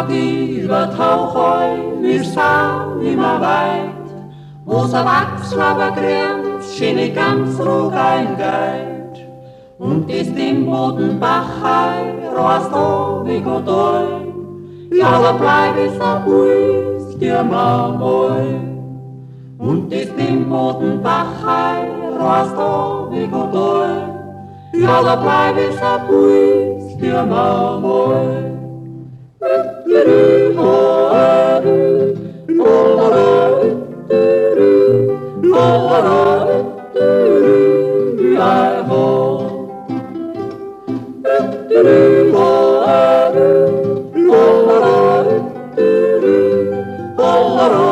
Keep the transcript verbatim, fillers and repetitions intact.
Tag über tauch eu, wir sind immer weit, wo's a Wachslaber grenzt, schien ich ganz ruhig eingeht. Und ist im Bodenbachai, rost o wie Godoi, ja, da bleib ich a Buis, dir Mamoi. Und ist im Bodenbachai, rost o wie Godoi, ja, da bleib ich a Buis, dir Mamoi. Oh,